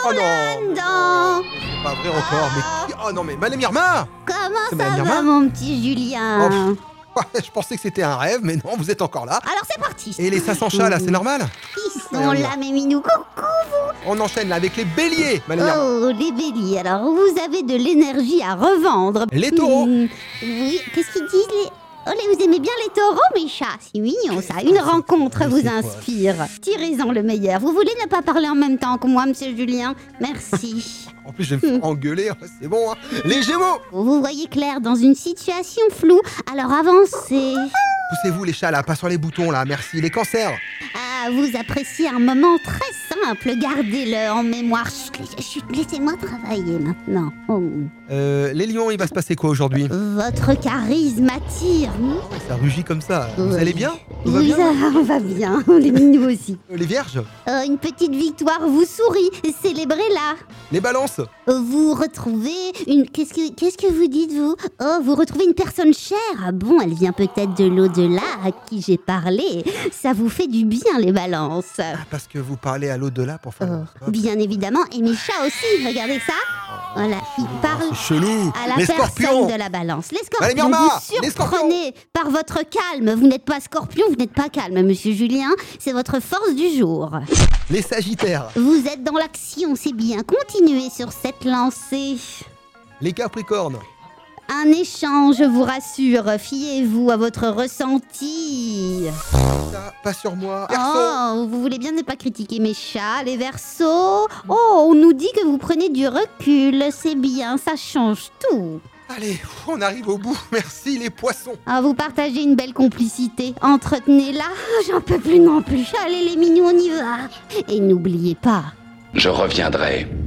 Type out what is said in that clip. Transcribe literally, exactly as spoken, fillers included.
Oh non. Non. C'est pas vrai encore, mais qui... Oh non, mais Madame Irma. Comment C'est ça Madame va, Irma mon petit Julien? Oh, pff, je pensais que c'était un rêve, mais non, vous êtes encore là. Alors c'est parti. Et les cinq cents chats, là, c'est normal? Ils sont Allez, on y là, va. mes minous. Coucou. On enchaîne là avec les béliers, Madame Irma. Oh, les béliers. Alors, vous avez de l'énergie à revendre. Les taureaux. Hmm, oui, qu'est-ce qu'ils disent les... Oh, les- vous aimez bien les taureaux, mes chats? C'est mignon, ça. Une rencontre Mais vous c'est quoi inspire. Tirez-en le meilleur. Vous voulez ne pas parler en même temps que moi, monsieur Julien? Merci. En plus, je vais me faire engueuler, c'est bon, hein. Les gémeaux. Vous voyez clair dans une situation floue, alors avancez. Poussez-vous les chats là, pas sur les boutons là, merci. Les cancers. Ah, vous appréciez un moment très simple, gardez-le en mémoire. Chut, chut, laissez-moi travailler maintenant. Oh. Euh, les lions, il va se passer quoi aujourd'hui? Votre charisme attire. Ouais, ça rugit comme ça. Vous Oui. allez bien? Tout va Oui, bien? ça va, on va bien. Les minous aussi. Euh, Les vierges? Euh, une petite victoire vous sourit, célébrez-la. Les balances? Vous retrouvez une... Qu'est-ce que, qu'est-ce que vous dites, vous? Oh, vous retrouvez une personne chère. Ah bon, elle vient peut-être de l'au-delà à qui j'ai parlé. Ça vous fait du bien, les balances. Ah, parce que vous parlez à l'au-delà pour faire... Oh, bien évidemment, et mes chats aussi, regardez ça. Voilà, ils parlent C'est chelou. à la Les personne scorpions. de la balance. Les Allez, scorpions, Myrma, vous les scorpions. surprenez par votre calme. Vous n'êtes pas scorpion, vous n'êtes pas calme, monsieur Julien. C'est votre force du jour. Les sagittaires. Vous êtes dans l'action, c'est bien. Continuez sur cette lancée. Les capricornes. Un échange, je vous rassure. Fiez-vous à votre ressenti. Ça, pas sur moi. Verseau. Oh, vous voulez bien ne pas critiquer mes chats, les versos. Oh, on nous dit que vous prenez du recul. C'est bien, ça change tout. Allez, on arrive au bout. Merci les poissons. Ah, vous partagez une belle complicité. Entretenez-la. J'en peux plus non plus. Allez les mignons, on y va. Et n'oubliez pas, Je reviendrai.